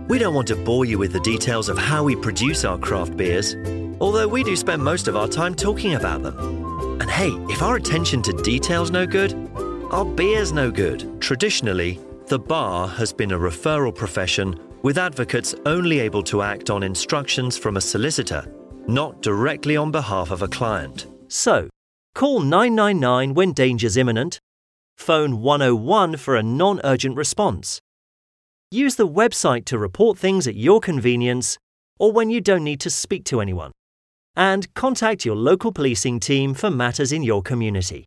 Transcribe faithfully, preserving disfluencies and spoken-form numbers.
We don't want to bore you with the details of how we produce our craft beers, although we do spend most of our time talking about them. And hey, if our attention to detail's no good, our beer's no good. Traditionally, the bar has been a referral profession with advocates only able to act on instructions from a solicitor, not directly on behalf of a client. So, call nine nine nine when danger's imminent, phone one oh one for a non-urgent response. Use the website to report things at your convenience or when you don't need to speak to anyone. And contact your local policing team for matters in your community.